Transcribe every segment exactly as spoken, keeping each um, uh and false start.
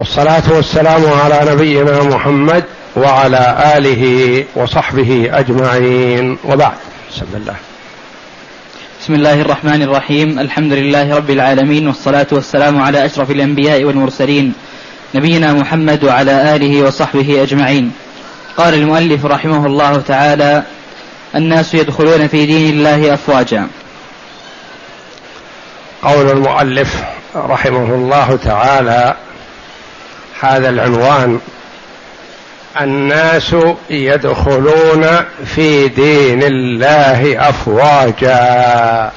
والصلاة والسلام على نبينا محمد وعلى آله وصحبه أجمعين، وبعد. بسم الله بسم الله الرحمن الرحيم. الحمد لله رب العالمين، والصلاة والسلام على أشرف الأنبياء والمرسلين نبينا محمد وعلى آله وصحبه أجمعين. قال المؤلف رحمه الله تعالى: الناس يدخلون في دين الله أفواجا. قول المؤلف رحمه الله تعالى هذا العنوان: الناس يدخلون في دين الله أفواجا،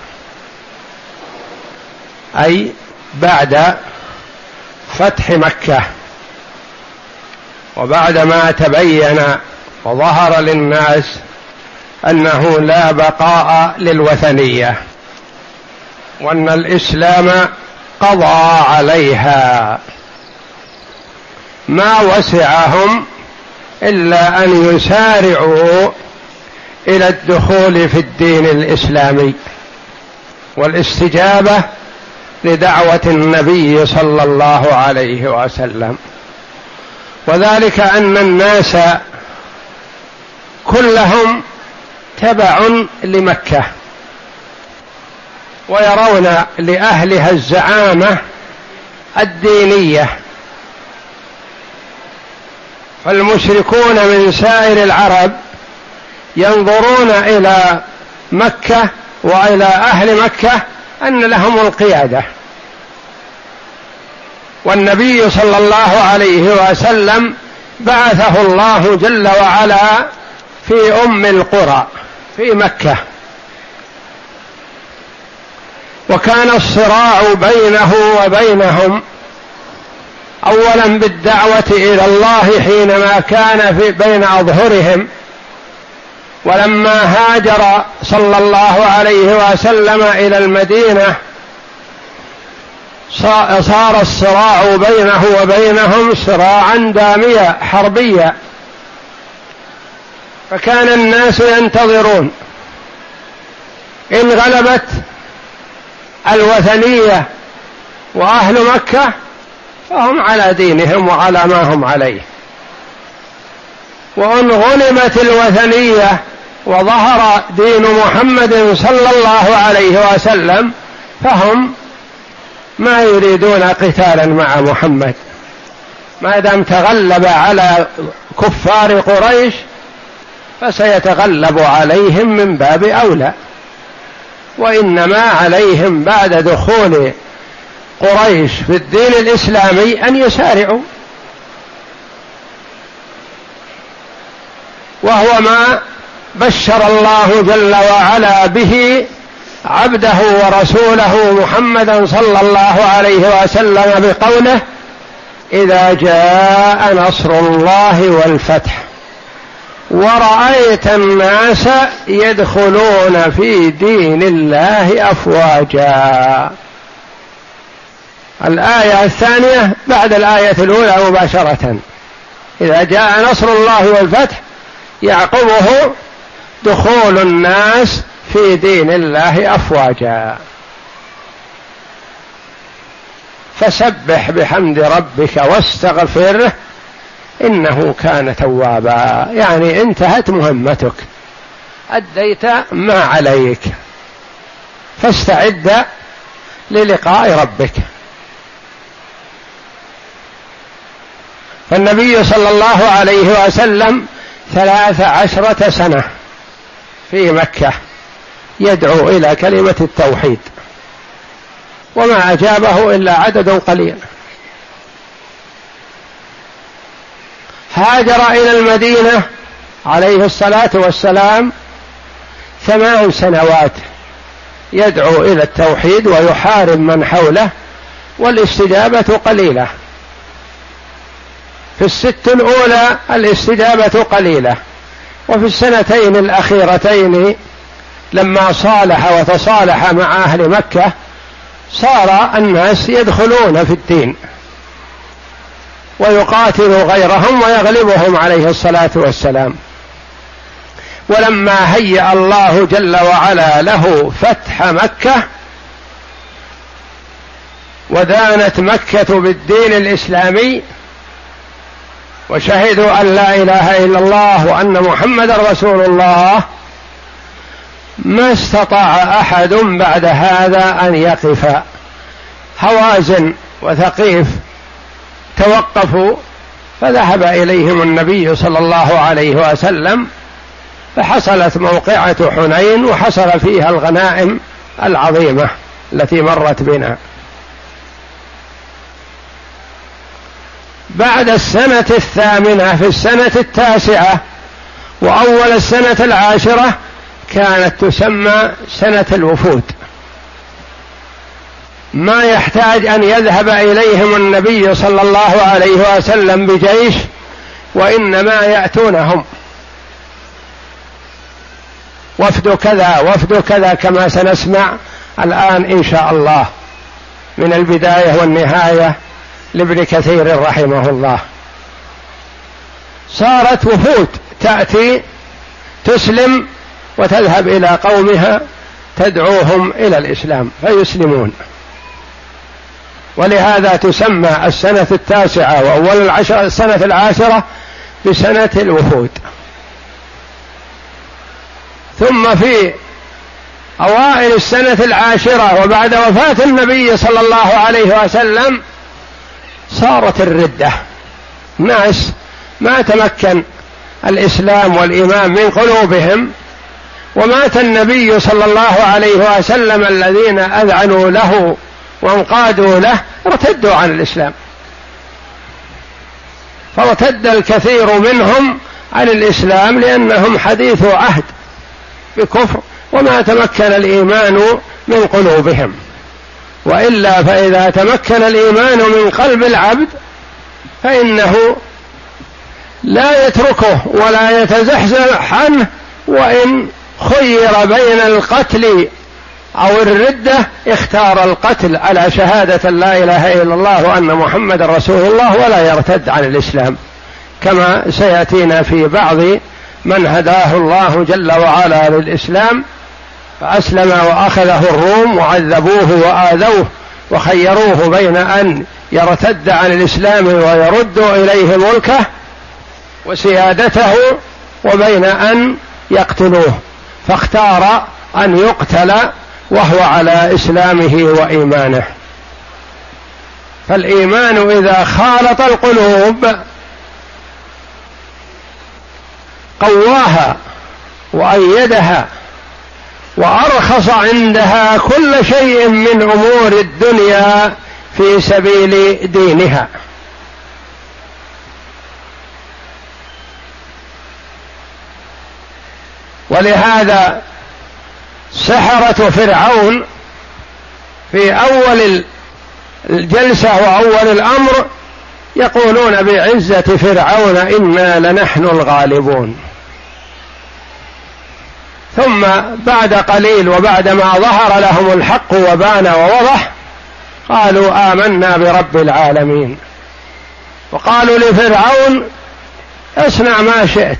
أي بعد فتح مكة وبعدما تبين وظهر للناس أنه لا بقاء للوثنية وأن الإسلام قضى عليها، ما وسعهم إلا أن يسارعوا إلى الدخول في الدين الإسلامي والاستجابة لدعوة النبي صلى الله عليه وسلم. وذلك أن الناس كلهم تبع لمكة، ويرون لأهلها الزعامة الدينية، فالمشركون من سائر العرب ينظرون إلى مكة وإلى أهل مكة أن لهم القيادة، والنبي صلى الله عليه وسلم بعثه الله جل وعلا في أم القرى في مكة، وكان الصراع بينه وبينهم أولا بالدعوة إلى الله حينما كان في بين أظهرهم، ولما هاجر صلى الله عليه وسلم إلى المدينة صار الصراع بينه وبينهم صراعا داميا حربيا، فكان الناس ينتظرون إن غلبت الوثنية وأهل مكة فهم على دينهم وعلى ما هم عليه، وإن غنمت الوثنية وظهر دين محمد صلى الله عليه وسلم فهم ما يريدون قتالا مع محمد، ما دام تغلب على كفار قريش فسيتغلب عليهم من باب أولى، وإنما عليهم بعد دخول قريش في الدين الإسلامي أن يسارعوا، وهو ما بشر الله جل وعلا به عبده ورسوله محمدا صلى الله عليه وسلم بقوله: إذا جاء نصر الله والفتح ورأيت الناس يدخلون في دين الله أفواجا. الآية الثانية بعد الآية الأولى مباشرة: إذا جاء نصر الله والفتح يعقبه دخول الناس في دين الله أفواجا. فسبح بحمد ربك واستغفره إنه كان توابا، يعني انتهت مهمتك، أديت ما عليك، فاستعد للقاء ربك. فالنبي صلى الله عليه وسلم ثلاث عشرة سنة في مكة يدعو إلى كلمة التوحيد، وما أجابه إلا عدد قليل. هاجر إلى المدينة عليه الصلاة والسلام ثمان سنوات يدعو إلى التوحيد ويحارب من حوله، والاستجابة قليلة. في الست الأولى الاستجابة قليلة، وفي السنتين الأخيرتين لما صالح وتصالح مع أهل مكة صار الناس يدخلون في الدين ويقاتل غيرهم ويغلبهم عليه الصلاة والسلام. ولما هيأ الله جل وعلا له فتح مكة ودانت مكة بالدين الإسلامي وشهدوا أن لا إله إلا الله وأن محمد رسول الله، ما استطاع أحد بعد هذا أن يقف. هوازن وثقيف توقفوا، فذهب إليهم النبي صلى الله عليه وسلم، فحصلت موقعة حنين وحصل فيها الغنائم العظيمة التي مرت بنا. بعد السنة الثامنة في السنة التاسعة وأول السنة العاشرة كانت تسمى سنة الوفود، ما يحتاج أن يذهب إليهم النبي صلى الله عليه وسلم بجيش، وإنما يأتونهم وفد كذا وفد كذا، كما سنسمع الآن إن شاء الله من البداية والنهاية لابن كثير رحمه الله. صارت وفود تأتي تسلم وتذهب إلى قومها تدعوهم إلى الإسلام فيسلمون، ولهذا تسمى السنة التاسعة وأول العشرة السنة العاشرة بسنة الوفود. ثم في أوائل السنة العاشرة وبعد وفاة النبي صلى الله عليه وسلم صارت الردة، ناس ما تمكن الإسلام والإيمان من قلوبهم، ومات النبي صلى الله عليه وسلم الذين أذعنوا له وانقادوا له ارتدوا عن الإسلام، فارتد الكثير منهم عن الإسلام لأنهم حديث عهد بكفر وما تمكن الإيمان من قلوبهم. وإلا فإذا تمكن الإيمان من قلب العبد فإنه لا يتركه ولا يتزحزح عنه، وإن خير بين القتل أو الردة اختار القتل على شهادة لا إله إلا الله وأن محمد رسول الله ولا يرتد عن الإسلام، كما سيأتينا في بعض من هداه الله جل وعلا للإسلام فأسلم وأخذه الروم وعذبوه وآذوه وخيروه بين أن يرتد عن الإسلام ويردوا إليه ملكه وسيادته وبين أن يقتلوه، فاختار أن يقتل وهو على إسلامه وإيمانه. فالإيمان إذا خالط القلوب قواها وأيدها وأرخص عندها كل شيء من أمور الدنيا في سبيل دينها. ولهذا سحرة فرعون في أول الجلسة وأول الأمر يقولون بعزة فرعون إنا لنحن الغالبون، ثم بعد قليل وبعدما ظهر لهم الحق وبان ووضح قالوا آمنا برب العالمين، وقالوا لفرعون اصنع ما شئت،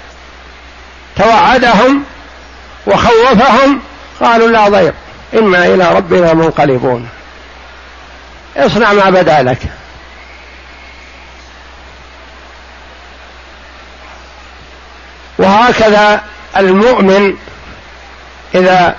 توعدهم وخوفهم، قالوا لا ضير إنا إلى ربنا منقلبون، اصنع ما بدا لك. وهكذا المؤمن إذا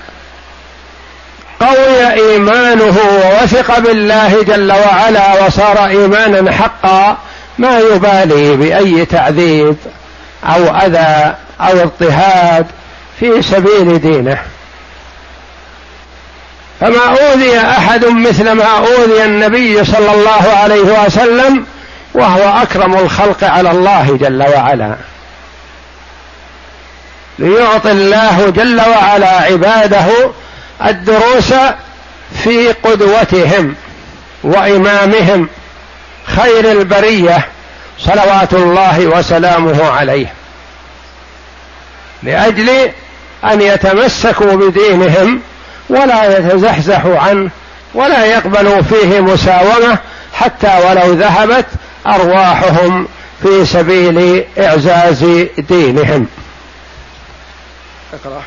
قوي إيمانه ووثق بالله جل وعلا وصار إيمانا حقا ما يبالي بأي تعذيب أو أذى أو اضطهاد في سبيل دينه. فما أوذي أحد مثل ما أوذي النبي صلى الله عليه وسلم وهو أكرم الخلق على الله جل وعلا، ليعطي الله جل وعلا عباده الدروس في قدوتهم وإمامهم خير البرية صلوات الله وسلامه عليه، لأجل أن يتمسكوا بدينهم ولا يتزحزحوا عنه ولا يقبلوا فيه مساومة حتى ولو ذهبت أرواحهم في سبيل إعزاز دينهم. اقرأ.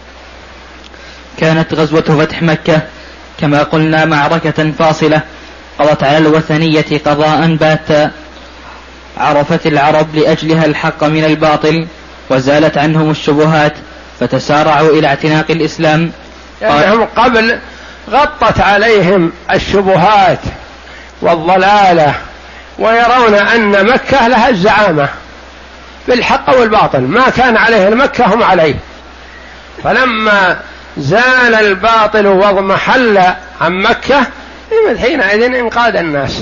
كانت غزوة فتح مكة كما قلنا معركة فاصلة قضت على الوثنية قضاء باتا، عرفت العرب لأجلها الحق من الباطل، وزالت عنهم الشبهات، فتسارعوا إلى اعتناق الإسلام. لأنهم قبل غطت عليهم الشبهات والضلالة، ويرون أن مكة لها الزعامة بالحق والباطل، ما كان عليه المكة هم عليه. فلما زال الباطل واضمحل عن مكة حينئذ انقاد الناس.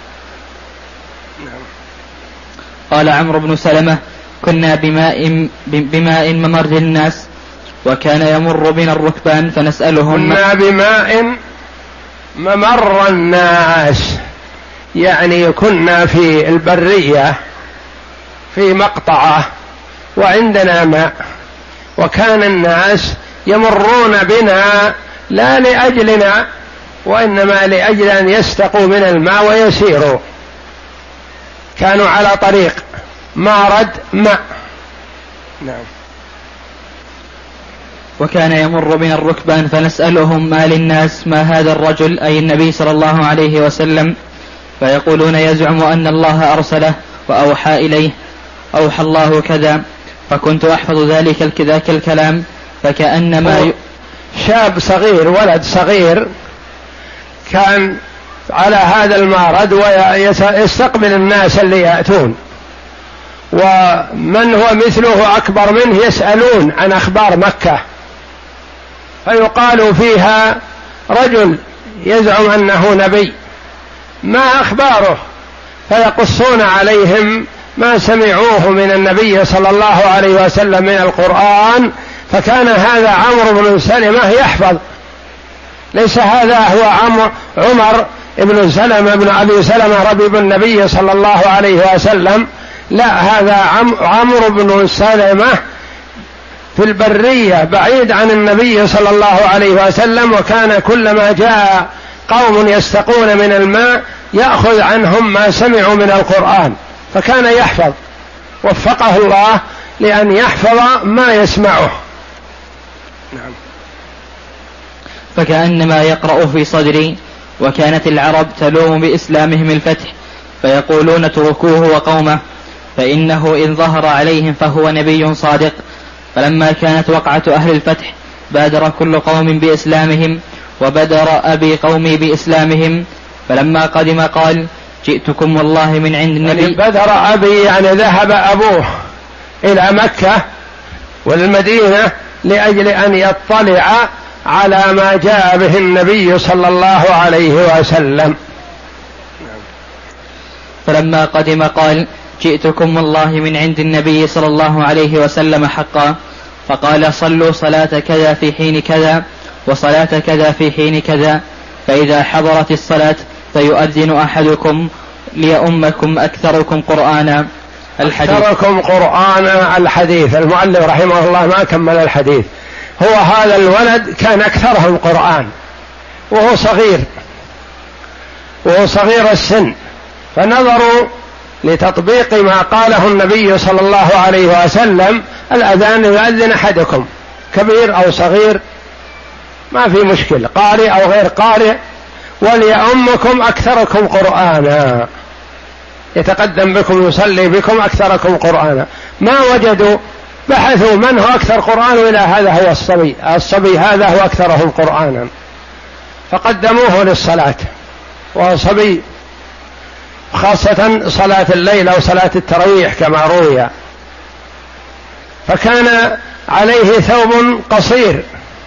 قال عمرو بن سلمة: كنا بماء, بماء ممر الناس، وكان يمر بنا الركبان فنسألهم. كنا بماء ممر الناس، يعني كنا في البرية في مقطعة وعندنا ماء، وكان الناس يمرون بنا لا لأجلنا وإنما لأجل أن يستقوا من الماء ويسيروا، كانوا على طريق مارد ماء. نعم. وكان يمر بنا الركبان فنسألهم: ما للناس؟ ما هذا الرجل؟ أي النبي صلى الله عليه وسلم. فيقولون: يزعم أن الله أرسله وأوحى إليه، أوحى الله كذا. فكنت أحفظ ذلك ذاك الكلام فكأنما ي... شاب صغير، ولد صغير كان على هذا المارد ويستقبل الناس اللي يأتون، ومن هو مثله أكبر منه يسألون عن أخبار مكة، فيقال فيها رجل يزعم أنه نبي، ما أخباره؟ فيقصون عليهم ما سمعوه من النبي صلى الله عليه وسلم من القرآن. فكان هذا عمرو بن سلمة يحفظ، ليس هذا هو عمر بن سلمة بن أبي سلمة ربيب النبي صلى الله عليه وسلم، لا، هذا عمرو بن سلمة في البرية بعيد عن النبي صلى الله عليه وسلم، وكان كلما جاء قوم يستقون من الماء يأخذ عنهم ما سمعوا من القرآن، فكان يحفظ، وفقه الله لأن يحفظ ما يسمعه. نعم. فكأنما يقرأ في صدري. وكانت العرب تلوم بإسلامهم الفتح، فيقولون: اتركوه وقومه، فإنه إن ظهر عليهم فهو نبي صادق. فلما كانت وقعة أهل الفتح بادر كل قوم بإسلامهم، وبدر أبي قومي بإسلامهم. فلما قدم قال: جئتكم والله من عند النبي. يعني بدر أبي يعني ذهب أبوه إلى مكة والمدينة لأجل أن يطلع على ما جاء به النبي صلى الله عليه وسلم. فلما قدم قال: جئتكم والله من عند النبي صلى الله عليه وسلم حقا. فقال: صلوا صلاة كذا في حين كذا، وصلاة كذا في حين كذا، فإذا حضرت الصلاة فيؤذن أحدكم ليؤمكم أكثركم قرآنا. الحديث. أكثركم قرآنا الحديث. المؤلف رحمه الله ما كمل الحديث. هو هذا الولد كان أكثرهم قرآن وهو صغير، وهو صغير السن، فنظروا لتطبيق ما قاله النبي صلى الله عليه وسلم: الأذان يؤذن أحدكم، كبير أو صغير ما في مشكلة، قارئ أو غير قارئ، وليؤمكم أكثركم قرآنا، يتقدم بكم يصلي بكم أكثركم قرآنا. ما وجدوا بحثوا من هو أكثر قرآن، إلى هذا هو الصبي، الصبي هذا هو أكثرهم قرآنا، فقدموه للصلاة، وهو صبي، خاصة صلاة الليل أو صلاة التراويح كما روي. فكان عليه ثوب قصير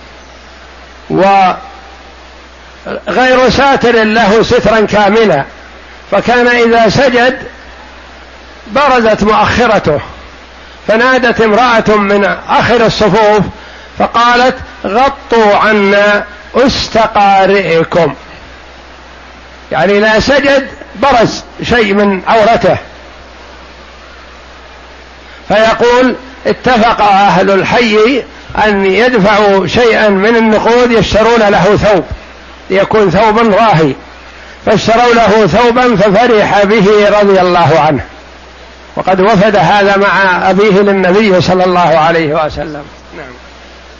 وغير ساتر له سترا كاملا، فكان إذا سجد برزت مؤخرته، فنادت امرأة من آخر الصفوف فقالت: غطوا عنا استقارئكم، يعني إذا سجد برز شيء من عورته. فيقول: اتفق أهل الحي أن يدفعوا شيئا من النقود يشترون له ثوب ليكون ثوبا راهي، فاشتروا له ثوبا ففرح به رضي الله عنه، وقد وفد هذا مع أبيه للنبي صلى الله عليه وسلم. نعم.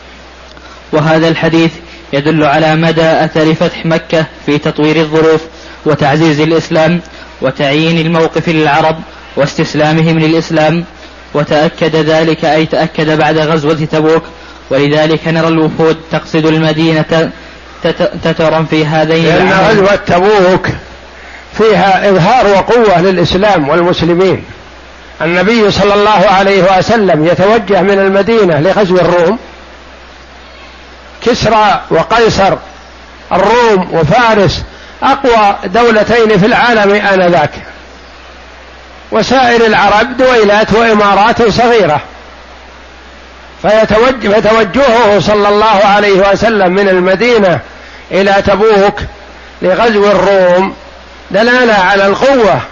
وهذا الحديث يدل على مدى أثر فتح مكة في تطوير الظروف وتعزيز الإسلام وتعيين الموقف للعرب واستسلامهم للإسلام، وتأكد ذلك أي تأكد بعد غزوة تبوك. ولذلك نرى الوفود تقصد المدينة تترا في هذين لأن غزوة تبوك فيها إظهار وقوة للإسلام والمسلمين. النبي صلى الله عليه وسلم يتوجه من المدينة لغزو الروم، كسرى وقيصر الروم وفارس أقوى دولتين في العالم آنذاك، وسائر العرب دويلات وإمارات صغيرة، فيتوجه فتوجهه صلى الله عليه وسلم من المدينة إلى تبوك لغزو الروم دلالة على القوة،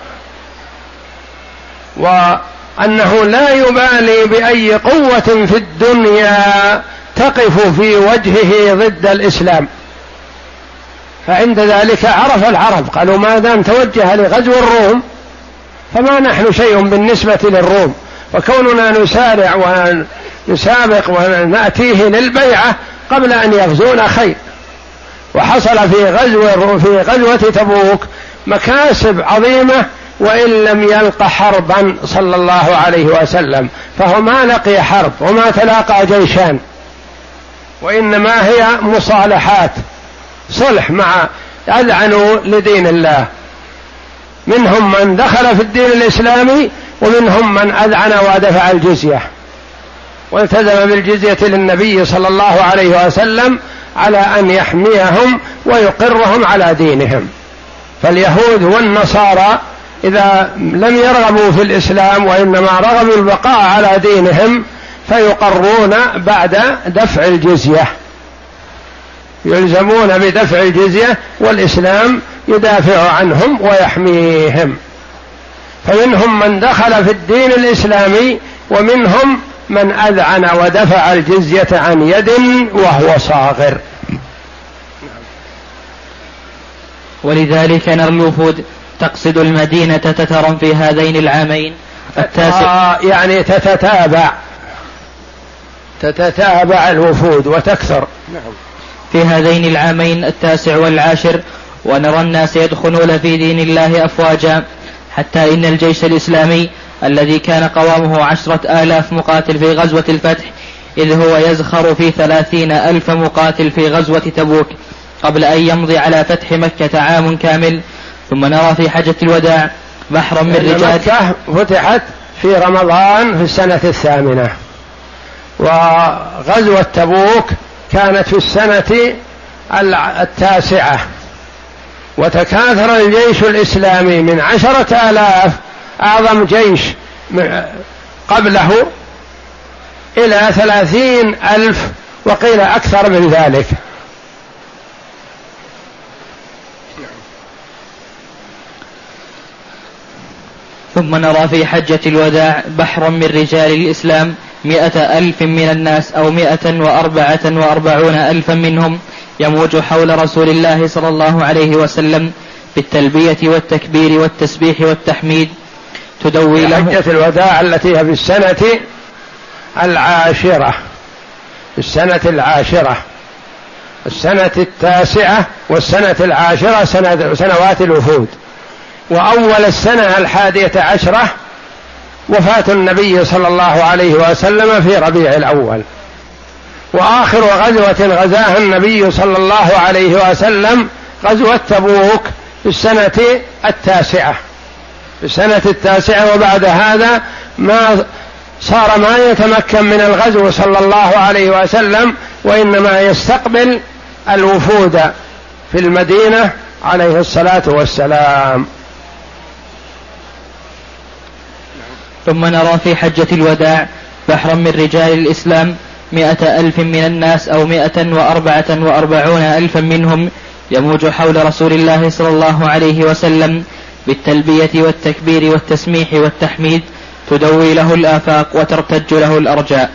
وأنه لا يبالي بأي قوة في الدنيا تقف في وجهه ضد الإسلام. فعند ذلك عرف العرب، قالوا ما دام توجه لغزو الروم فما نحن شيء بالنسبة للروم، وكوننا نسارع ونسابق ونأتيه للبيعة قبل أن يغزونا خير. وحصل في غزو في غزوة تبوك مكاسب عظيمة وإن لم يلق حربا صلى الله عليه وسلم، فهو ما لقي حرب وما تلاقى جيشان، وإنما هي مصالحات صلح مع أذعنوا لدين الله، منهم من دخل في الدين الإسلامي ومنهم من أذعن ودفع الجزية والتزم بالجزية للنبي صلى الله عليه وسلم على أن يحميهم ويقرهم على دينهم. فاليهود والنصارى إذا لم يرغبوا في الإسلام وإنما رغبوا البقاء على دينهم فيقرون بعد دفع الجزية، يلزمون بدفع الجزية والإسلام يدافع عنهم ويحميهم. فمنهم من دخل في الدين الإسلامي ومنهم من أذعن ودفع الجزية عن يد وهو صاغر. ولذلك نرى الوفود تقصد المدينة تترا في هذين العامين التاسع، آه يعني تتتابع تتتابع الوفود وتكثر. نعم. في هذين العامين التاسع والعاشر، ونرى الناس يدخلون في دين الله أفواجا، حتى إن الجيش الإسلامي الذي كان قوامه عشرة آلاف مقاتل في غزوة الفتح إذ هو يزخر في ثلاثين ألف مقاتل في غزوة تبوك قبل أن يمضي على فتح مكة عام كامل. ثم نرى في حجة الوداع بحرا من رجال. مكة فتحت في رمضان في السنة الثامنة، وغزوة تبوك كانت في السنة التاسعة، وتكاثر الجيش الإسلامي من عشرة آلاف أعظم جيش قبله إلى ثلاثين ألف وقيل أكثر من ذلك. ثم نرى في حجة الوداع بحرا من رجال الإسلام مئة ألف من الناس أو مئة وأربعة وأربعون ألفا منهم يموج حول رسول الله صلى الله عليه وسلم بالتلبية والتكبير والتسبيح والتحميد تدوي له. حجة الوداع التي هي في السنة العاشرة، السنة العاشرة السنة التاسعة والسنة العاشرة سنة سنوات الوفود. وأول السنة الحادية عشرة وفاة النبي صلى الله عليه وسلم في ربيع الأول. وآخر غزوة غزاها النبي صلى الله عليه وسلم غزوة تبوك في السنة التاسعة في السنة التاسعة وبعد هذا ما صار ما يتمكن من الغزو صلى الله عليه وسلم، وإنما يستقبل الوفود في المدينة عليه الصلاة والسلام. ثم نرى في حجة الوداع بحرا من رجال الإسلام مئة ألف من الناس أو مئة وأربعة وأربعون ألفا منهم يموج حول رسول الله صلى الله عليه وسلم بالتلبية والتكبير والتسميح والتحميد تدوي له الآفاق وترتج له الأرجاء.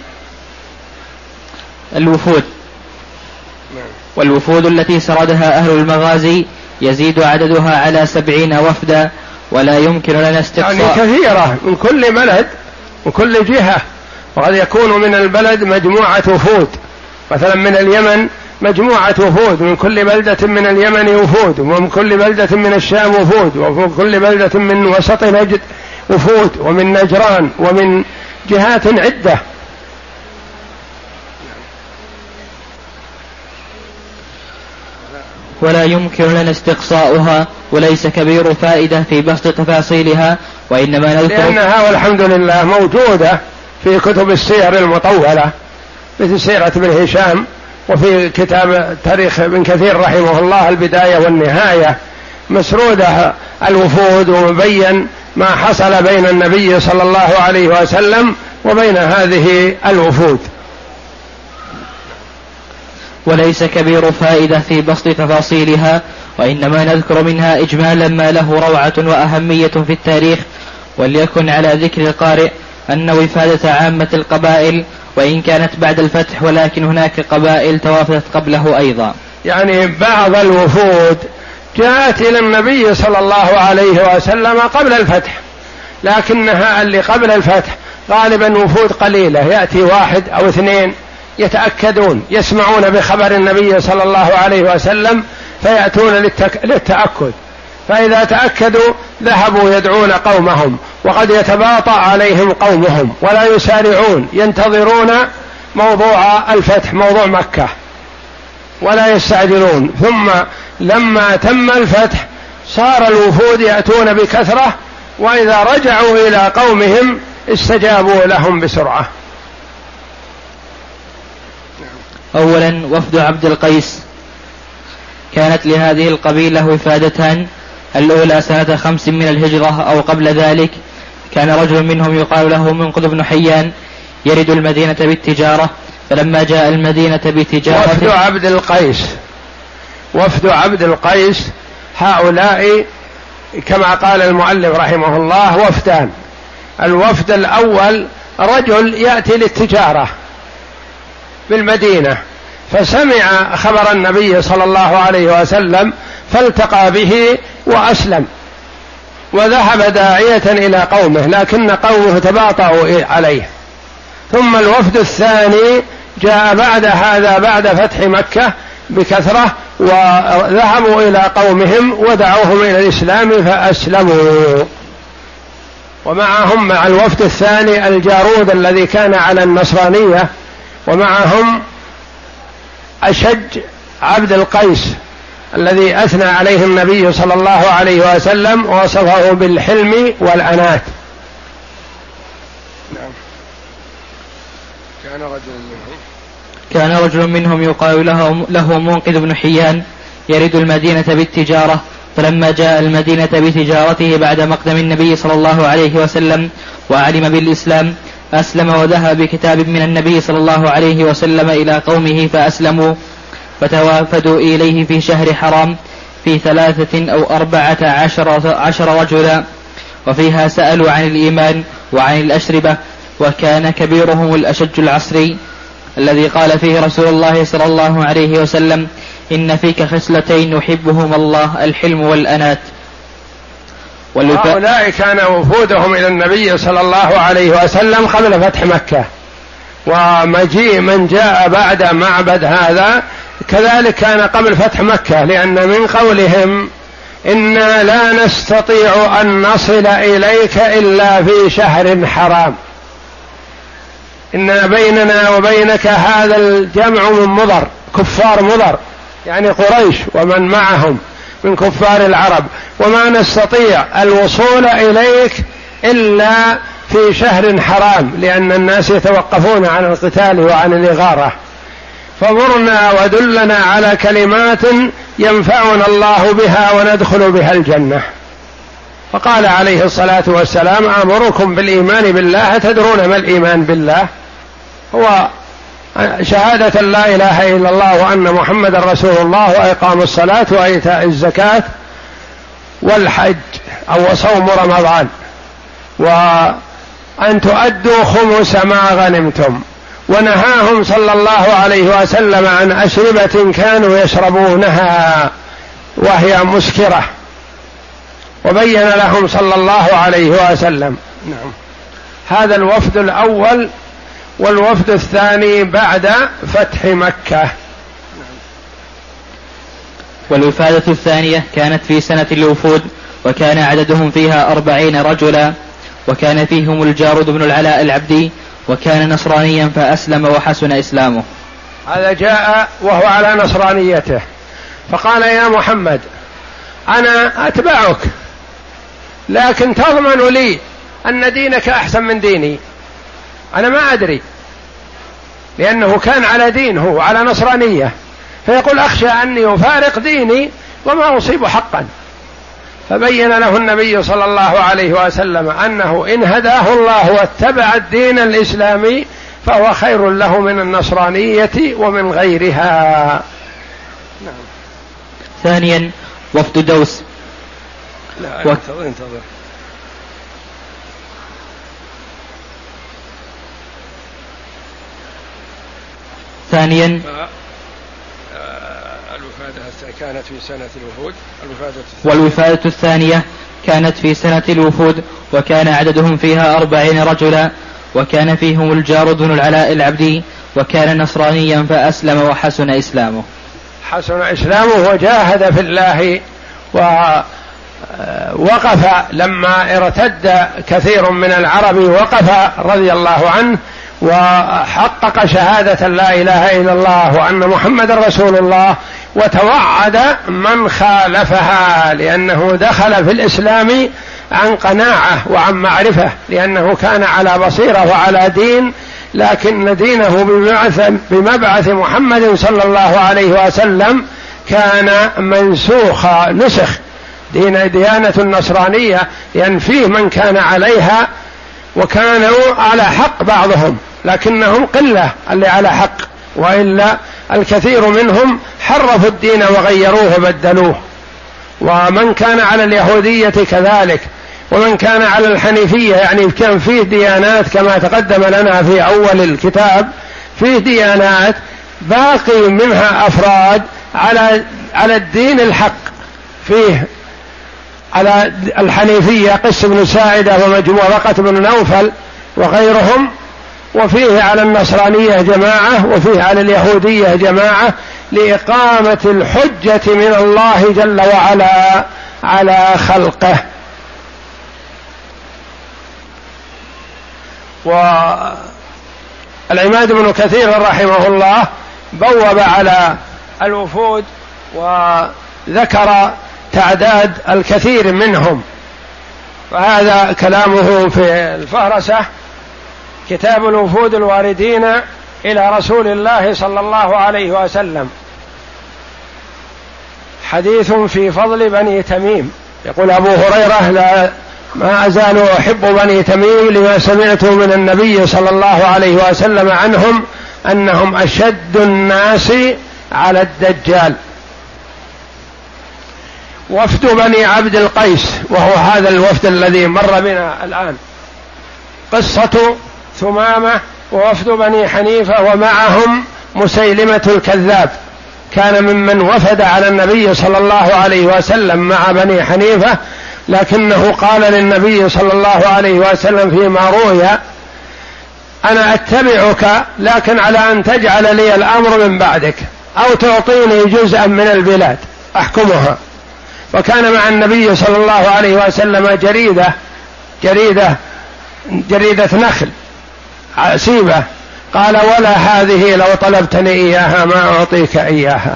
الوفود. والوفود التي سردها أهل المغازي يزيد عددها على سبعين وفدا، ولا يمكن لنا استقصاء. يعني كثيرة من كل بلد وكل جهة، وقد يكون من البلد مجموعة وفود، مثلا من اليمن مجموعة وفود، من كل بلدة من اليمن وفود، ومن كل بلدة من الشام وفود، ومن كل بلدة من وسط نجد وفود، ومن نجران، ومن جهات عدة. ولا يمكن لنا استقصاؤها، وليس كبير فائدة في بسط تفاصيلها، وإنما نذكر لأنها والحمد لله موجودة في كتب السير المطولة مثل سيرة ابن هشام، وفي كتاب تاريخ ابن كثير رحمه الله البداية والنهاية مسرودة الوفود، ومبين ما حصل بين النبي صلى الله عليه وسلم وبين هذه الوفود. وليس كبير فائدة في بسط تفاصيلها، وإنما نذكر منها إجمالا ما له روعة وأهمية في التاريخ. وليكن على ذكر القارئ أن وفادة عامة القبائل وإن كانت بعد الفتح، ولكن هناك قبائل توافدت قبله أيضا. يعني بعض الوفود جاءت إلى النبي صلى الله عليه وسلم قبل الفتح، لكنها اللي قبل الفتح غالبا وفود قليلة، يأتي واحد أو اثنين يتأكدون، يسمعون بخبر النبي صلى الله عليه وسلم فيأتون للتأكد، فإذا تأكدوا ذهبوا يدعون قومهم، وقد يتباطأ عليهم قومهم ولا يسارعون، ينتظرون موضوع الفتح، موضوع مكة، ولا يستعجلون. ثم لما تم الفتح صار الوفود يأتون بكثرة، وإذا رجعوا إلى قومهم استجابوا لهم بسرعة. أولا وفد عبد القيس، كانت لهذه القبيلة وفادتان، الأولى سنة خمس من الهجرة أو قبل ذلك، كان رجل منهم يقال له منقذ بن حيان يرد المدينة بالتجارة، فلما جاء المدينة بتجارة وفد عبد القيس وفد عبد القيس هؤلاء كما قال المؤلف رحمه الله وفدان. الوفد الأول رجل يأتي للتجارة بالمدينة، فسمع خبر النبي صلى الله عليه وسلم فالتقى به وأسلم، وذهب داعية إلى قومه، لكن قومه تباطؤوا عليه. ثم الوفد الثاني جاء بعد هذا بعد فتح مكة بكثرة، وذهبوا إلى قومهم ودعوهم إلى الإسلام فأسلموا. ومعهم مع الوفد الثاني الجارود الذي كان على النصرانية، ومعهم أشج عبد القيس الذي أثنى عليه النبي صلى الله عليه وسلم ووصفه بالحلم والأنات. نعم. كان رجل منهم كان رجل منهم يقال له, له منقذ بن حيان يرد المدينة بالتجارة، فلما جاء المدينة بتجارته بعد مقدم النبي صلى الله عليه وسلم وعلم بالإسلام أسلم، وذهب بكتاب من النبي صلى الله عليه وسلم إلى قومه فأسلموا، فتوافدوا إليه في شهر حرام في ثلاثة أو أربعة عشر, عشر رجلا، وفيها سألوا عن الإيمان وعن الأشربة. وكان كبيرهم الأشج العصري الذي قال فيه رسول الله صلى الله عليه وسلم: إن فيك خصلتين يحبهما الله، الحلم والأنات. وهؤلاء كان وفودهم إلى النبي صلى الله عليه وسلم قبل فتح مكة، ومجيء من جاء بعد معبد هذا كذلك كان قبل فتح مكة، لأن من قولهم إنا لا نستطيع أن نصل إليك إلا في شهر حرام، إن بيننا وبينك هذا الجمع من مضر، كفار مضر يعني قريش ومن معهم من كفار العرب، وما نستطيع الوصول إليك إلا في شهر حرام، لأن الناس يتوقفون عن القتال وعن الإغارة، فمرنا ودلنا على كلمات ينفعنا الله بها وندخل بها الجنة. فقال عليه الصلاة والسلام: آمركم بالإيمان بالله. تدرون ما الإيمان بالله؟ هو شهادة لا إله إلا الله وأن محمد رسول الله، وإقام الصلاة وإيتاء الزكاة والحج أو صوم رمضان، وأن تؤدوا خمس ما غنمتم. ونهاهم صلى الله عليه وسلم عن أشربة كانوا يشربونها وهي مسكرة، وبين لهم صلى الله عليه وسلم. نعم. هذا الوفد الأول. والوفد الثاني بعد فتح مكة. والوفادة الثانية كانت في سنة الوفود، وكان عددهم فيها أربعين رجلا، وكان فيهم الجارود بن العلاء العبدي، وكان نصرانيا فأسلم وحسن إسلامه. هذا جاء وهو على نصرانيته، فقال يا محمد أنا أتبعك، لكن تضمن لي أن دينك أحسن من ديني؟ أنا ما أدري، لأنه كان على دين، هو على نصرانية، فيقول أخشى أني أفارق ديني وما أصيب حقا. فبين له النبي صلى الله عليه وسلم أنه إن هداه الله واتبع الدين الإسلامي فهو خير له من النصرانية ومن غيرها. نعم. ثانيا وفد دوس. لا و... انتظر انتظر ثانيا الوفادة كانت في سنة الوفود والوفادة الثانية كانت في سنة الوفود، وكان عددهم فيها أربعين رجلا، وكان فيهم الجارود بن العلاء العبدي، وكان نصرانيا فأسلم وحسن إسلامه. حسن إسلامه وجاهد في الله، ووقف لما ارتد كثير من العرب، وقف رضي الله عنه وحقق شهادة لا إله إلا الله وأن محمد رسول الله، وتوعد من خالفها، لأنه دخل في الإسلام عن قناعة وعن معرفة، لأنه كان على بصيرة وعلى دين، لكن دينه بمبعث محمد صلى الله عليه وسلم كان منسوخا، نسخ دين ديانة النصرانية ينفيه من كان عليها، وكانوا على حق بعضهم، لكنهم قلة اللي على حق، وإلا الكثير منهم حرفوا الدين وغيروه وبدلوه. ومن كان على اليهودية كذلك، ومن كان على الحنيفية، يعني كان فيه ديانات كما تقدم لنا في أول الكتاب، فيه ديانات باقي منها أفراد على على الدين الحق، فيه على الحنيفية قس بن ساعدة ومجموعة بن نوفل وغيرهم، وفيه على النصرانية جماعة، وفيه على اليهودية جماعة، لإقامة الحجة من الله جل وعلا على خلقه. والعماد بن كثير رحمه الله بوب على الوفود وذكر تعداد الكثير منهم، فهذا كلامه في الفهرسة، كتاب الوفود الواردين إلى رسول الله صلى الله عليه وسلم، حديث في فضل بني تميم. يقول أبو هريرة: لا ما أزال أحب بني تميم لما سمعت من النبي صلى الله عليه وسلم عنهم أنهم أشد الناس على الدجال. وفد بني عبد القيس، وهو هذا الوفد الذي مر بنا الآن، قصة ثمامة ووفد بني حنيفة، ومعهم مسيلمة الكذاب، كان ممن وفد على النبي صلى الله عليه وسلم مع بني حنيفة، لكنه قال للنبي صلى الله عليه وسلم فيما روي: أنا أتبعك لكن على أن تجعل لي الأمر من بعدك، أو تعطيني جزءا من البلاد أحكمها. وكان مع النبي صلى الله عليه وسلم جريدة جريدة جريدة نخل عسيبة، قال: ولا هذه لو طلبتني إياها ما أعطيك إياها.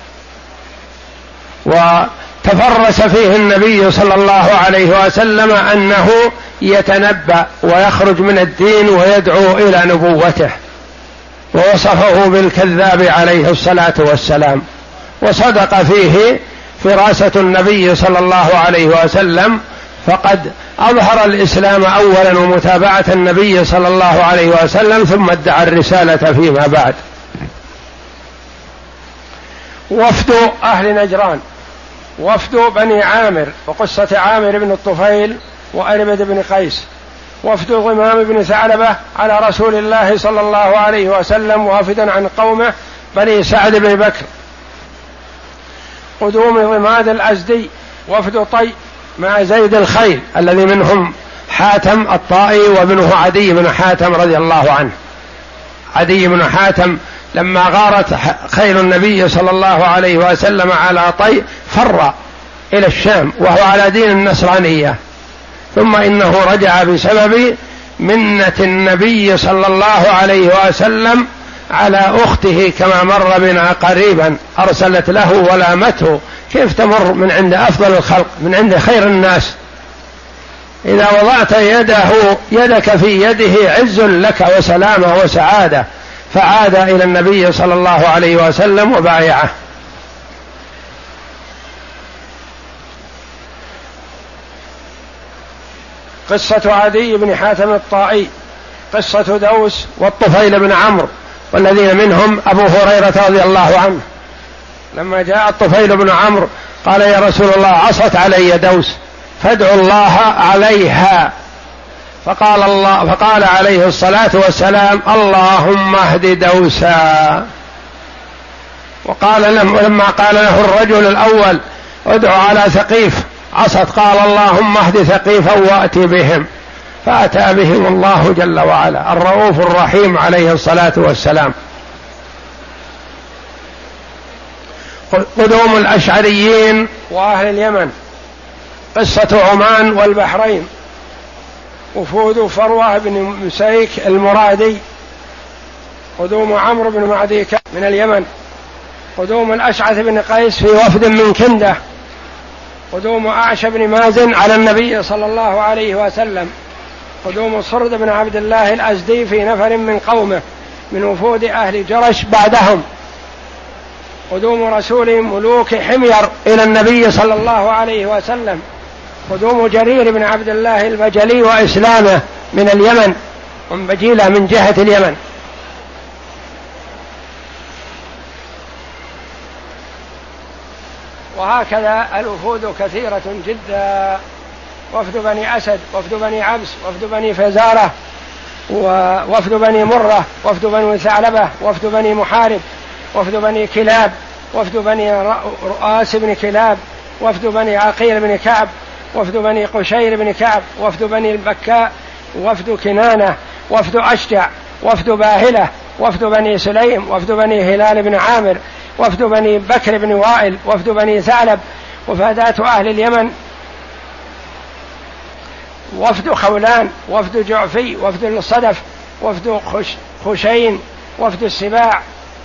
وتفرس فيه النبي صلى الله عليه وسلم أنه يتنبأ ويخرج من الدين ويدعو إلى نبوته، ووصفه بالكذاب عليه الصلاة والسلام، وصدق فيه فراسة النبي صلى الله عليه وسلم، فقد أظهر الإسلام أولا ومتابعة النبي صلى الله عليه وسلم، ثم ادعى الرسالة فيما بعد. وفد أهل نجران، وفد بني عامر، وقصة عامر بن الطفيل وأربد بن قيس، وفد غمام بن ثعلبة على رسول الله صلى الله عليه وسلم وافدا عن قومه بني سعد بن بكر. قدوم ضماد الأزدي، وفد طي مع زيد الخيل الذي منهم حاتم الطائي وابنه عدي بن حاتم رضي الله عنه. عدي بن حاتم لما غارت خيل النبي صلى الله عليه وسلم على طي فر إلى الشام وهو على دين النصرانية، ثم إنه رجع بسبب منة النبي صلى الله عليه وسلم على أخته كما مر بنا قريبا، أرسلت له ولامته، كيف تمر من عند أفضل الخلق من عند خير الناس؟ إذا وضعت يده يدك في يده عز لك وسلامة وسعادة، فعاد إلى النبي صلى الله عليه وسلم وبايعه. قصة عدي بن حاتم الطائي، قصة دوس والطفيل بن عمرو، والذين منهم أبو هريرة رضي الله عنه لما جاء الطفيل بن عمرو قال يا رسول الله عصت علي دوس فادعوا الله عليها، فقال الله فقال عليه الصلاة والسلام اللهم اهد دوسا. وقال لما قال له الرجل الأول ادعوا على ثقيف عصت، قال اللهم اهد ثقيفا وأتي بهم، فأتى بهم الله جل وعلا، الرؤوف الرحيم عليه الصلاة والسلام. قدوم الأشعريين وأهل اليمن، قصة عمان والبحرين، وفود فروة بن مسيك المرادي، قدوم عمرو بن معدي من اليمن، قدوم الأشعث بن قيس في وفد من كندة، قدوم أعش بن مازن على النبي صلى الله عليه وسلم، قدوم صرد بن عبد الله الأزدي في نفر من قومه من وفود أهل جرش بعدهم، قدوم رسول ملوك حمير إلى النبي صلى الله عليه وسلم، قدوم جرير بن عبد الله البجلي وإسلامه من اليمن، من بجيلة من جهة اليمن. وهكذا الوفود كثيرة جدا، وفد بني أسد، وفد بني عبس، وفد بني فزارة، ووفد بني مرة، وفد بني ثعلبة، وفد بني محارب، وفد بني كلاب، وفد بني رؤاس بن كلاب، وفد بني عقيل بن كعب، وفد بني قشير بن كعب، وفد بني البكاء، وفد كنانة، وفد أشجع، وفد باهلة، وفد بني سليم، وفد بني هلال بن عامر، وفد بني بكر بن وائل، وفد بني ثعلب، وفادات أهل اليمن، وفد خولان، وفد جعفي، وفد الصدف، وفد خش خشين، وفد السباع.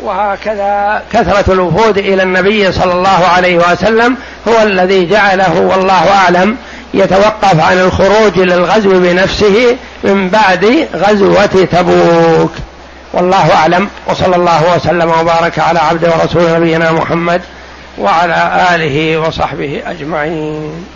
وهكذا كثرة الوفود إلى النبي صلى الله عليه وسلم هو الذي جعله والله أعلم يتوقف عن الخروج للغزو بنفسه من بعد غزوة تبوك، والله أعلم. وصلى الله وسلم وبارك على عبده ورسوله نبينا محمد وعلى آله وصحبه أجمعين.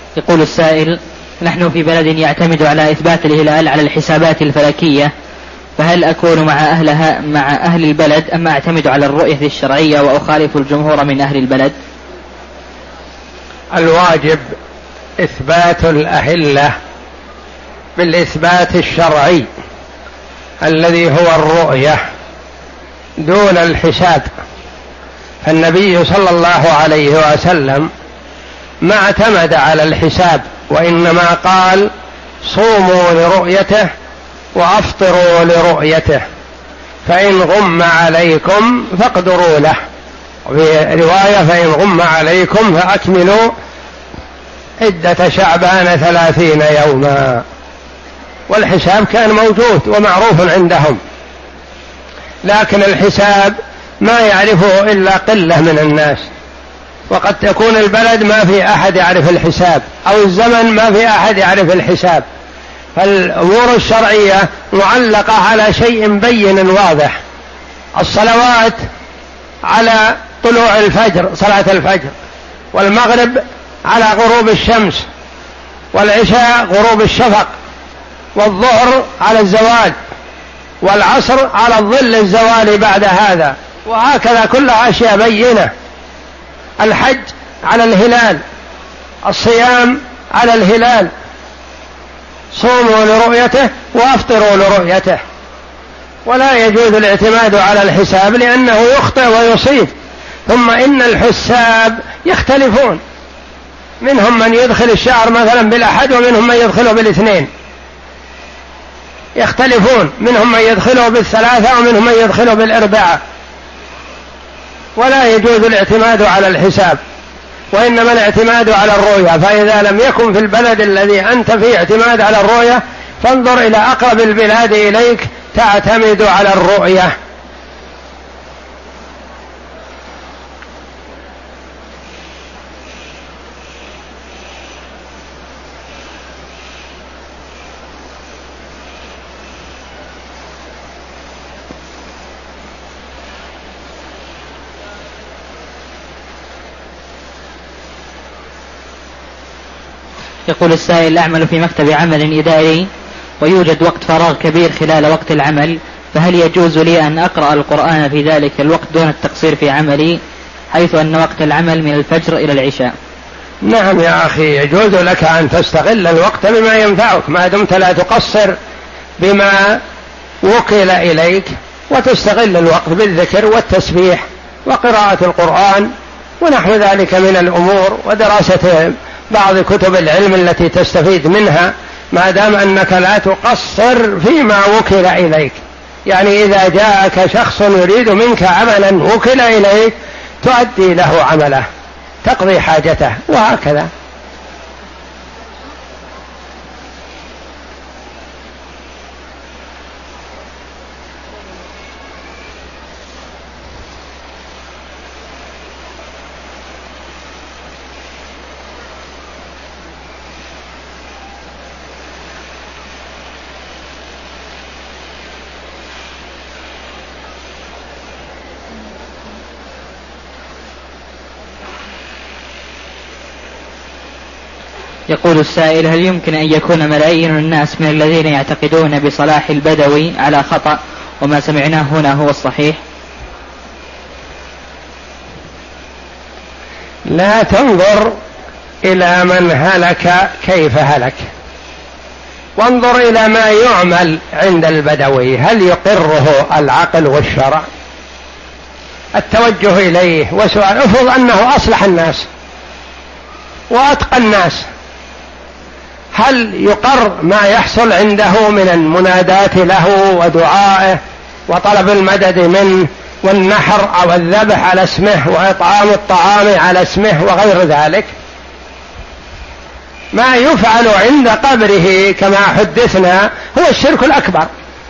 يقول السائل: نحن في بلد يعتمد على إثبات الهلال على الحسابات الفلكية، فهل أكون مع أهلها مع أهل البلد أم أعتمد على الرؤية الشرعية وأخالف الجمهور من أهل البلد؟ الواجب إثبات الأهلة بالإثبات الشرعي الذي هو الرؤية دون الحساب. فالنبي صلى الله عليه وسلم ما اعتمد على الحساب، وإنما قال صوموا لرؤيته وأفطروا لرؤيته، فإن غم عليكم فاقدروا له، وفي رواية فإن غم عليكم فأكملوا عدة شعبان ثلاثين يوما. والحساب كان موجود ومعروف عندهم، لكن الحساب ما يعرفه إلا قلة من الناس، وقد تكون البلد ما في أحد يعرف الحساب، أو الزمن ما في أحد يعرف الحساب. فالأمور الشرعية معلقة على شيء بين واضح. الصلوات على طلوع الفجر، صلاة الفجر، والمغرب على غروب الشمس، والعشاء غروب الشفق، والظهر على الزوال، والعصر على الظل الزوال بعد هذا، وهكذا كلها أشياء بينة. الحج على الهلال، الصيام على الهلال، صوموا لرؤيته وافطروا لرؤيته. ولا يجوز الاعتماد على الحساب لأنه يخطئ ويصيب. ثم إن الحساب يختلفون، منهم من يدخل الشهر مثلا بالأحد ومنهم من يدخله بالاثنين، يختلفون، منهم من يدخله بالثلاثة ومنهم من يدخله بالأربعة. ولا يجوز الاعتماد على الحساب، وإنما الاعتماد على الرؤية. فإذا لم يكن في البلد الذي أنت فيه اعتماد على الرؤية، فانظر إلى أقرب البلاد إليك تعتمد على الرؤية. يقول السائل: أعمل في مكتب عمل إداري ويوجد وقت فراغ كبير خلال وقت العمل، فهل يجوز لي أن أقرأ القرآن في ذلك الوقت دون التقصير في عملي، حيث أن وقت العمل من الفجر إلى العشاء؟ نعم يا أخي، يجوز لك أن تستغل الوقت بما ينفعك، ما دمت لا تقصر بما وكل إليك، وتستغل الوقت بالذكر والتسبيح وقراءة القرآن ونحو ذلك من الأمور، ودراسة بعض كتب العلم التي تستفيد منها، ما دام أنك لا تقصر فيما وكل إليك. يعني إذا جاءك شخص يريد منك عملا وكل إليك تؤدي له عمله، تقضي حاجته، وهكذا. يقول السائل: هل يمكن أن يكون ملايين الناس من الذين يعتقدون بصلاح البدوي على خطأ، وما سمعناه هنا هو الصحيح؟ لا تنظر إلى من هلك كيف هلك، وانظر إلى ما يعمل عند البدوي، هل يقره العقل والشرع؟ التوجه إليه وسؤال، افرض أنه أصلح الناس وأتقى الناس، هل يقر ما يحصل عنده من المنادات له ودعائه وطلب المدد منه والنحر أو الذبح على اسمه وإطعام الطعام على اسمه وغير ذلك؟ ما يفعل عند قبره كما حدثنا هو الشرك الأكبر.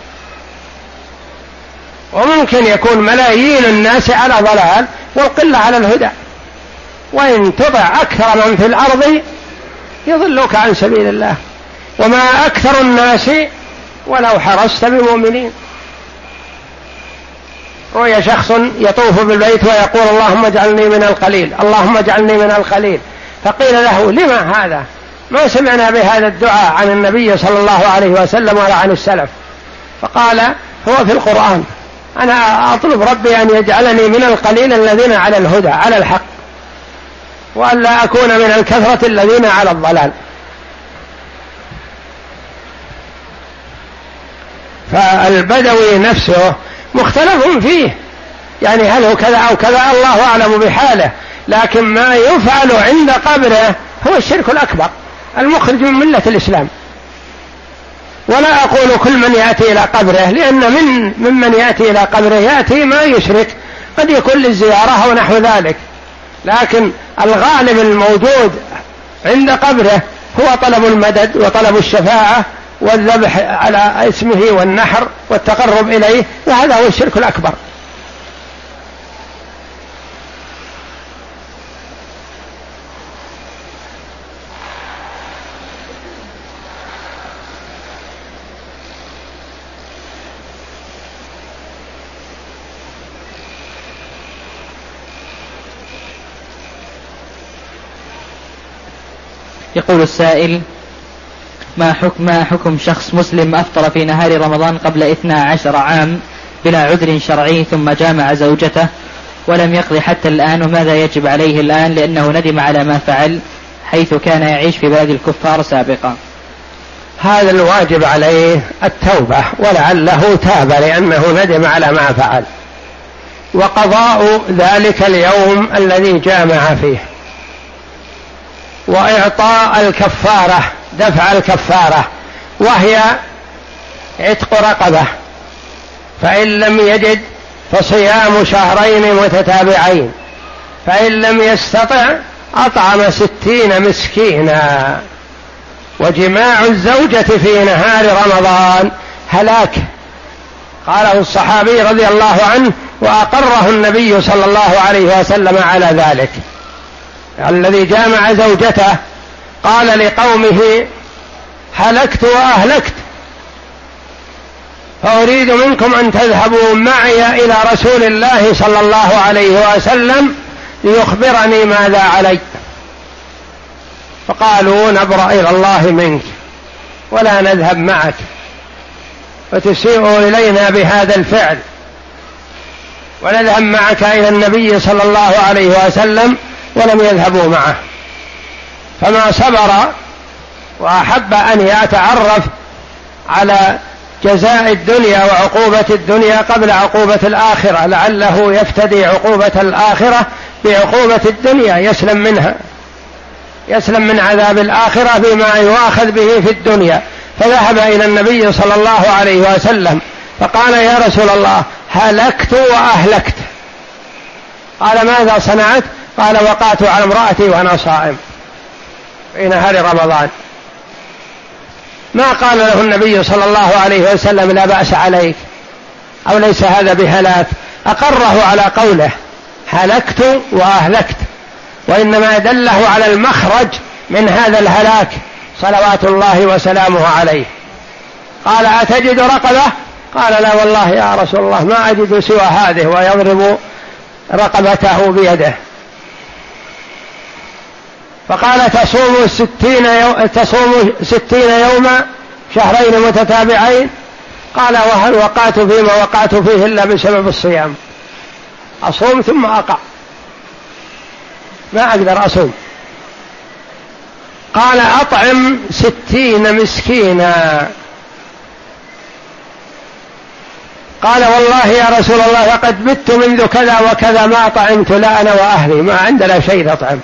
وممكن يكون ملايين الناس على ضلال والقلة على الهدى، وإن تطع أكثر من في الأرض يضلوك عن سبيل الله، وما أكثر الناس ولو حرصت بمؤمنين. رؤيا شخص يطوف بالبيت ويقول: اللهم اجعلني من القليل، اللهم اجعلني من القليل، فقيل له: لما هذا؟ ما سمعنا بهذا الدعاء عن النبي صلى الله عليه وسلم ولا عن السلف. فقال: هو في القرآن. أنا أطلب ربي أن يجعلني من القليل الذين على الهدى على الحق، وأن لا أكون من الكثرة الذين على الضلال. فالبدوي نفسه مختلف فيه، يعني هل هو كذا أو كذا الله أعلم بحاله، لكن ما يفعل عند قبره هو الشرك الأكبر المخرج من ملة الإسلام. ولا أقول كل من يأتي إلى قبره، لأن من ممن يأتي إلى قبره يأتي ما يشرك، قد يكون للزيارة أو نحو ذلك، لكن الغالب الموجود عند قبره هو طلب المدد وطلب الشفاعة والذبح على اسمه والنحر والتقرب إليه، وهذا هو الشرك الأكبر. يقول السائل: ما حكم, ما حكم شخص مسلم أفطر في نهار رمضان قبل اثنا عشر عام بلا عذر شرعي ثم جامع زوجته ولم يقضي حتى الآن، وماذا يجب عليه الآن لأنه ندم على ما فعل حيث كان يعيش في بلد الكفار سابقا؟ هذا الواجب عليه التوبة، ولعله تاب لأنه ندم على ما فعل، وقضاء ذلك اليوم الذي جامع فيه، وإعطاء الكفارة دفع الكفارة وهي عتق رقبة، فإن لم يجد فصيام شهرين متتابعين، فإن لم يستطع أطعم ستين مسكينا. وجماع الزوجة في نهار رمضان هلاك، قاله الصحابي رضي الله عنه وأقره النبي صلى الله عليه وسلم على ذلك. الذي جامع زوجته قال لقومه: هلكت وأهلكت، فأريد منكم أن تذهبوا معي إلى رسول الله صلى الله عليه وسلم ليخبرني ماذا علي. فقالوا: نبرأ إلى الله منك ولا نذهب معك، وتسيء إلينا بهذا الفعل، ونذهب معك إلى النبي صلى الله عليه وسلم، ولم يذهبوا معه. فما صبر وأحب أن يتعرف على جزاء الدنيا وعقوبة الدنيا قبل عقوبة الآخرة، لعله يفتدي عقوبة الآخرة بعقوبة الدنيا يسلم منها، يسلم من عذاب الآخرة بما يؤاخذ به في الدنيا. فذهب إلى النبي صلى الله عليه وسلم فقال: يا رسول الله، هلكت وأهلكت. قال: ماذا صنعت؟ قال: وقعت على امرأتي وأنا صائم في نهار رمضان. ما قال له النبي صلى الله عليه وسلم: لا بأس عليك، أو ليس هذا بهلاك، أقره على قوله هلكت وأهلكت، وإنما دله على المخرج من هذا الهلاك صلوات الله وسلامه عليه. قال: أتجد رقبة؟ قال: لا والله يا رسول الله ما أجد سوى هذه، ويضرب رقبته بيده. فقال: تصوم ستين, يو... تصوم ستين يوما شهرين متتابعين؟ قال: وهل وقعت فيما وقعت فيه إلا بسبب الصيام، أصوم ثم أقع، ما أقدر أصوم. قال: أطعم ستين مسكينا. قال: والله يا رسول الله لقد بت منذ كذا وكذا ما طعمت، لا أنا وأهلي، ما عندنا شيء نطعم.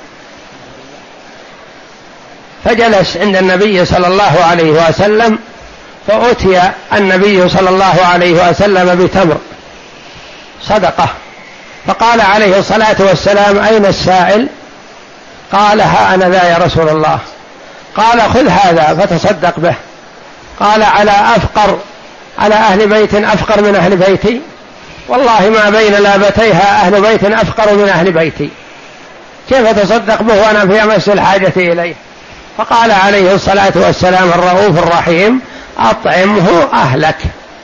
فجلس عند النبي صلى الله عليه وسلم، فأتي النبي صلى الله عليه وسلم بتمر صدقة، فقال عليه الصلاة والسلام: أين السائل؟ قال: ها أنا ذا يا رسول الله. قال: خذ هذا فتصدق به. قال: على أفقر على أهل بيت أفقر من أهل بيتي؟ والله ما بين لابتيها أهل بيت أفقر من أهل بيتي، كيف تصدق به وأنا في أمس الحاجة إليه؟ فقال عليه الصلاة والسلام الرؤوف الرحيم: أطعمه أهلك.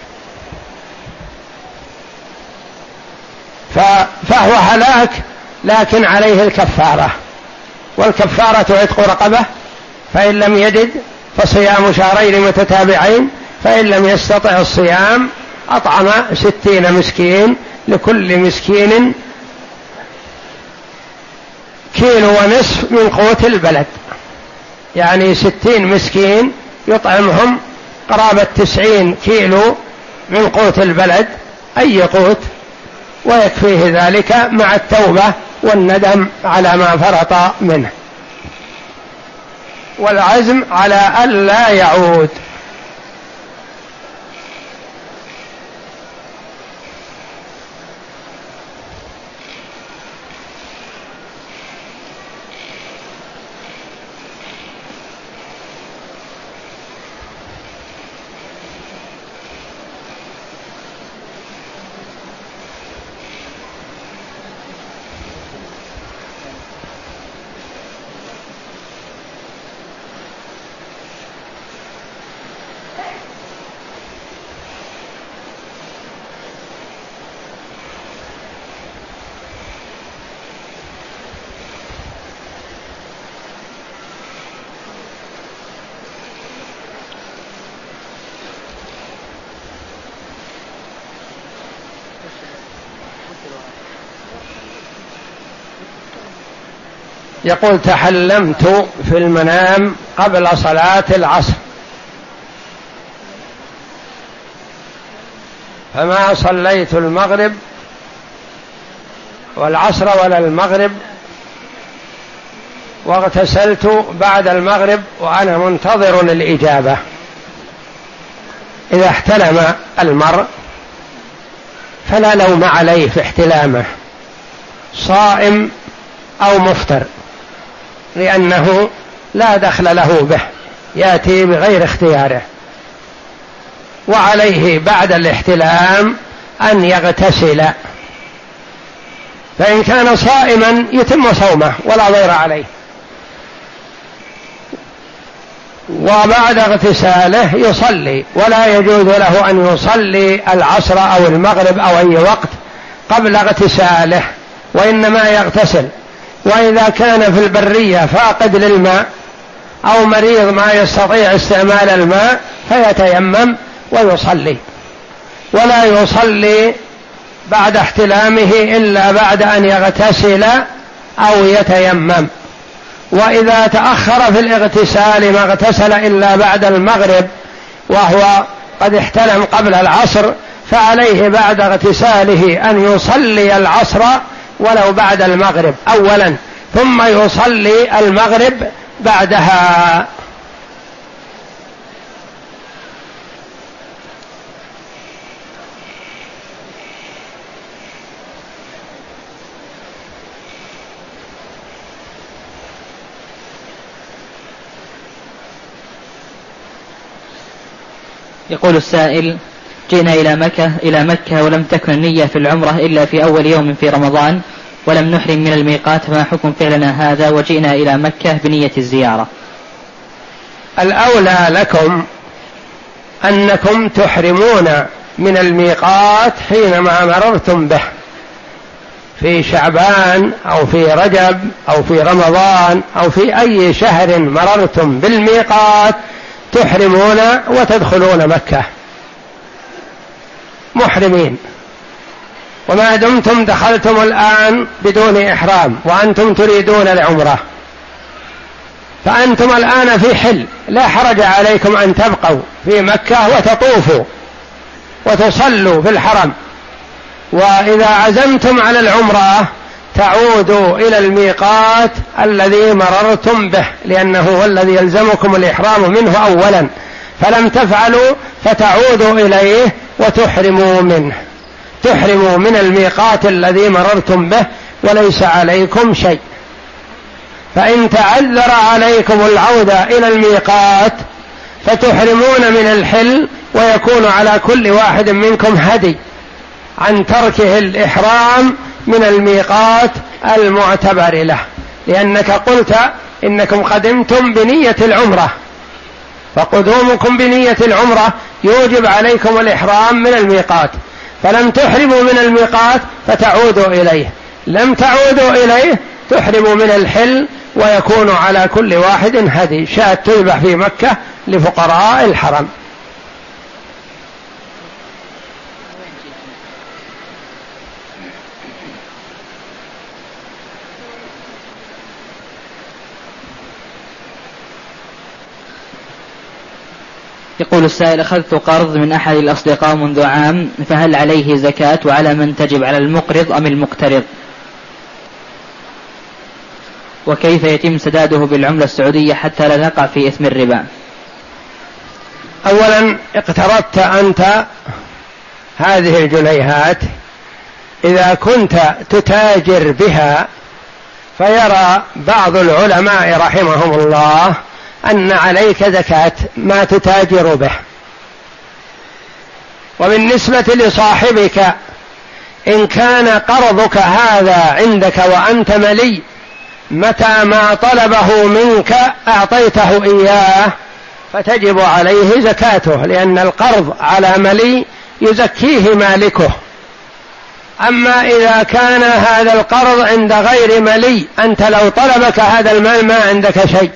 فهو هلاك، لكن عليه الكفارة، والكفارة عتق رقبة، فإن لم يجد فصيام شهرين متتابعين، فإن لم يستطع الصيام أطعم ستين مسكين، لكل مسكين كيلو ونصف من قوت البلد، يعني ستين مسكين يطعمهم قرابة تسعين كيلو من قوت البلد، أي قوت، ويكفيه ذلك مع التوبة والندم على ما فرط منه والعزم على ألا يعود. يقول: تحلمت في المنام قبل صلاة العصر، فما صليت المغرب والعصر ولا المغرب، واغتسلت بعد المغرب وأنا منتظر الإجابة. إذا احتلم المرء فلا لوم عليه في احتلامه، صائم أو مفطر، لأنه لا دخل له به، يأتي بغير اختياره، وعليه بعد الاحتلام أن يغتسل، فإن كان صائما يتم صومه ولا ضير عليه، وبعد اغتساله يصلي، ولا يجوز له أن يصلي العصر أو المغرب أو أي وقت قبل اغتساله، وإنما يغتسل. وإذا كان في البرية فاقد للماء أو مريض ما يستطيع استعمال الماء فيتيمم ويصلي، ولا يصلي بعد احتلامه إلا بعد أن يغتسل أو يتيمم. وإذا تأخر في الاغتسال ما اغتسل إلا بعد المغرب وهو قد احتلم قبل العصر، فعليه بعد اغتساله أن يصلي العصر ولو بعد المغرب أولا، ثم يصلي المغرب بعدها. يقول السائل: جئنا إلى مكة إلى مكة ولم تكن النية في العمرة إلا في أول يوم في رمضان، ولم نحرم من الميقات، ما حكم فعلنا هذا وجئنا إلى مكة بنية الزيارة؟ الأولى لكم أنكم تحرمون من الميقات حينما مررتم به، في شعبان أو في رجب أو في رمضان أو في أي شهر مررتم بالميقات تحرمون وتدخلون مكة محرمين. وما دمتم دخلتم الآن بدون إحرام وأنتم تريدون العمرة، فأنتم الآن في حل، لا حرج عليكم أن تبقوا في مكة وتطوفوا وتصلوا في الحرم، وإذا عزمتم على العمرة تعودوا إلى الميقات الذي مررتم به، لأنه هو الذي يلزمكم الإحرام منه أولا، فلم تفعلوا فتعودوا إليه وتحرموا منه، تحرموا من الميقات الذي مررتم به وليس عليكم شيء. فإن تعذر عليكم العودة إلى الميقات فتحرمون من الحل، ويكون على كل واحد منكم هدي عن تركه الإحرام من الميقات المعتبر له، لأنك قلت إنكم قدمتم بنية العمرة، فقدومكم بنية العمرة يوجب عليكم الإحرام من الميقات، فلم تحرموا من الميقات فتعودوا إليه، لم تعودوا إليه تحرموا من الحل، ويكون على كل واحد هدي، شاة تذبح في مكة لفقراء الحرم. يقول السائل: أخذت قرض من أحد الأصدقاء منذ عام، فهل عليه زكاة؟ وعلى من تجب، على المقرض أم المقترض؟ وكيف يتم سداده بالعملة السعودية حتى لا نقع في إثم الربا؟ أولا، اقترضت أنت هذه الجنيهات، إذا كنت تتاجر بها فيرى بعض العلماء رحمهم الله أن عليك زكاة ما تتاجر به. وبالنسبة لصاحبك، إن كان قرضك هذا عندك وأنت ملي، متى ما طلبه منك أعطيته إياه فتجب عليه زكاته، لأن القرض على ملي يزكيه مالكه. أما إذا كان هذا القرض عند غير ملي، أنت لو طلبك هذا المال ما عندك شيء،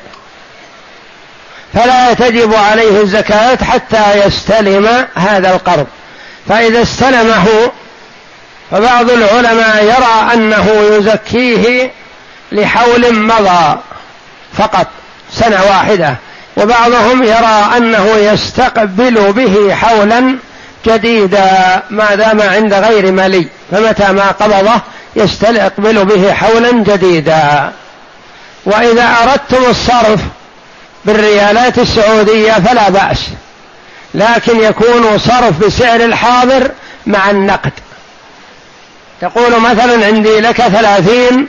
فلا تجب عليه الزكاة حتى يستلم هذا القرض. فإذا استلمه، فبعض العلماء يرى أنه يزكيه لحول مضى فقط، سنة واحدة، وبعضهم يرى أنه يستقبل به حولا جديدا ما دام عند غير ملي، فمتى ما قبضه يستقبل به حولا جديدا. وإذا أردتم الصرف بالريالات السعودية فلا بأس، لكن يكون صرف بسعر الحاضر مع النقد. تقول مثلا: عندي لك ثلاثين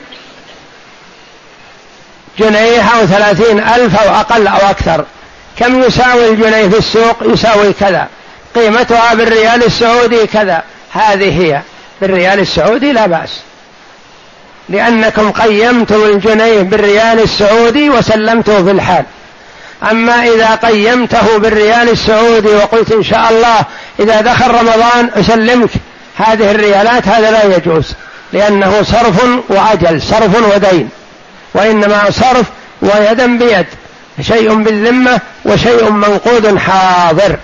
جنيه أو ثلاثين ألف أو أقل أو أكثر، كم يساوي الجنيه في السوق؟ يساوي كذا، قيمتها بالريال السعودي كذا، هذه هي بالريال السعودي لا بأس، لأنكم قيمتم الجنيه بالريال السعودي وسلمته في الحال. أما إذا قيمته بالريال السعودي وقلت إن شاء الله إذا دخل رمضان أسلمك هذه الريالات، هذا لا يجوز، لأنه صرف وأجل، صرف ودين، وإنما صرف ويدا بيد، شيء بالذمة وشيء منقود حاضر.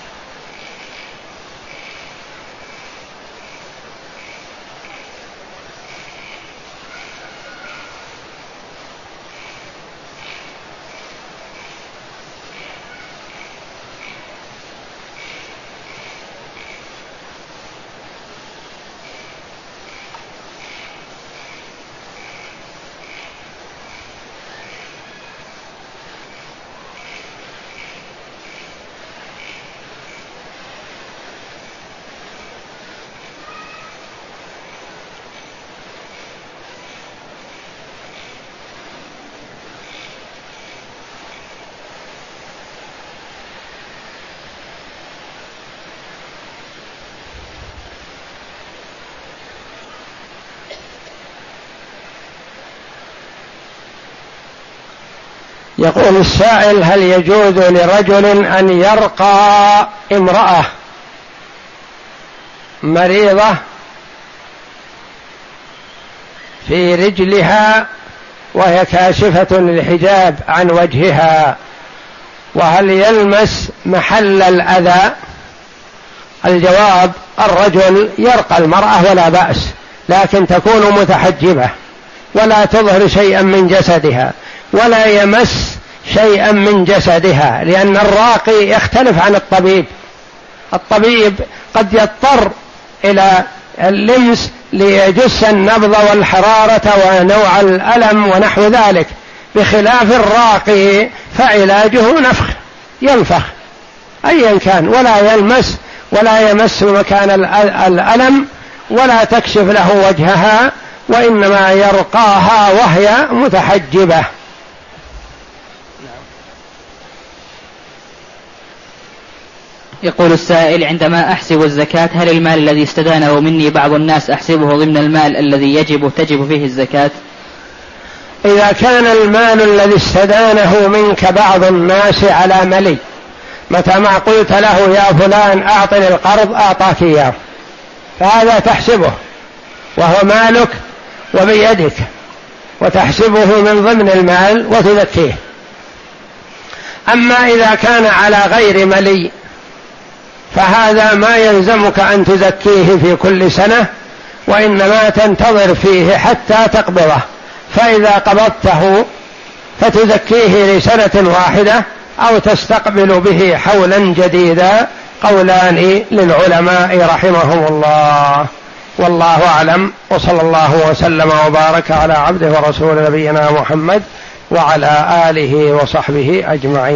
يقول السائل: هل يجوز لرجل أن يرقى امرأة مريضة في رجلها وهي كاشفة الحجاب عن وجهها، وهل يلمس محل الأذى؟ الجواب: الرجل يرقى المرأة ولا بأس، لكن تكون متحجبة ولا تظهر شيئا من جسدها ولا يمس شيئا من جسدها، لأن الراقي يختلف عن الطبيب. الطبيب قد يضطر إلى اللمس ليجس النبض والحرارة ونوع الألم ونحو ذلك، بخلاف الراقي فعلاجه نفخ، ينفخ أيا كان ولا يلمس ولا يمس مكان الألم ولا تكشف له وجهها، وإنما يرقاها وهي متحجبة. يقول السائل: عندما أحسب الزكاة، هل المال الذي استدانه مني بعض الناس أحسبه ضمن المال الذي يجب تجب فيه الزكاة؟ إذا كان المال الذي استدانه منك بعض الناس على ملي، متى ما قلت له يا فلان أعطني القرض أعطاك إياه، فهذا تحسبه وهو مالك وبيدك، وتحسبه من ضمن المال وتزكيه. أما إذا كان على غير ملي فهذا ما يلزمك أن تزكيه في كل سنة، وإنما تنتظر فيه حتى تقبضه، فإذا قبضته فتزكيه لسنة واحدة أو تستقبل به حولا جديدا، قولان للعلماء رحمهم الله، والله أعلم. وصلى الله وسلم وبارك على عبده ورسول نبينا محمد وعلى آله وصحبه أجمعين.